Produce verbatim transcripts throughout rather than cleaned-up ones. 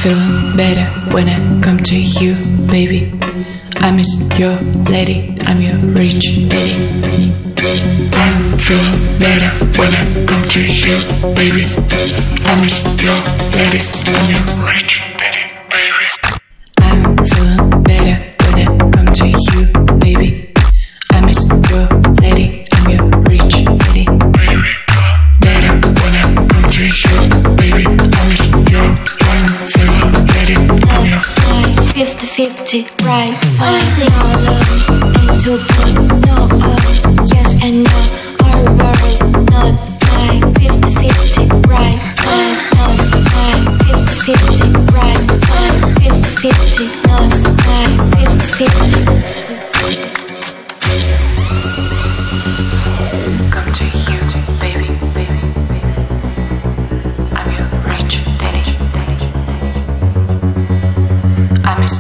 feeling better when I come to you, baby. I'm your lady, I'm your rich lady. I'm feeling better when I come to you, baby. I'm your lady, I'm your rich lady, baby. I'm feeling better when I come to you, baby. I'm your lady, I'm your rich lady, baby. Better when I come to you, baby. I'm your, I'm feeling better, I'm your fifty fifty, right? Fighting all alone and to put no up. Yes and no, our world not mine. Fifty fifty, right? Mine, not mine. Fifty fifty, right? Mine. Fifty fifty, not mine. Fifty fifty. Come to you, baby, baby. I'm your rich daddy. I'm yours.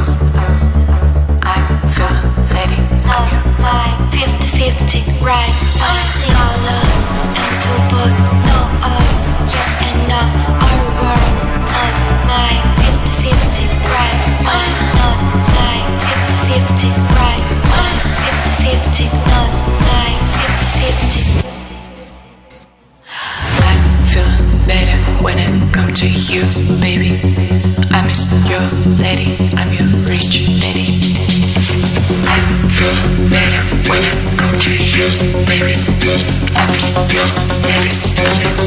I'm feeling ready. Not mine. Fifty fifty, right? Fighting all alone and to put no up. Yes and no, our world not mine. Fifty fifty, right? Mine, not mine. Fifty fifty, right? Mine. Fifty fifty, not mine. Fifty fifty. I'm feeling better when I come to you, baby. I'm your lady, I'm your rich lady. I'm feeling better when I come to you, baby. I'm your lady, I'm your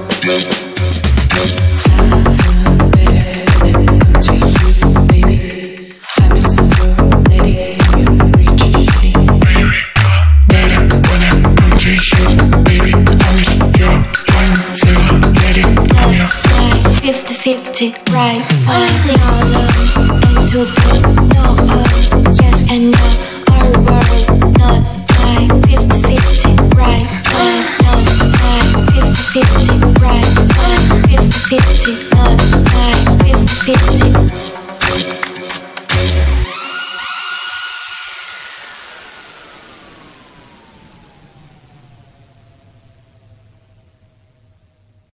fifty fifty, right? Fighting all alone and to put no up. Yes and no, our world not mine. Fifty fifty, right? Mine, not mine. Fifty fifty, right? Mine, fifty fifty.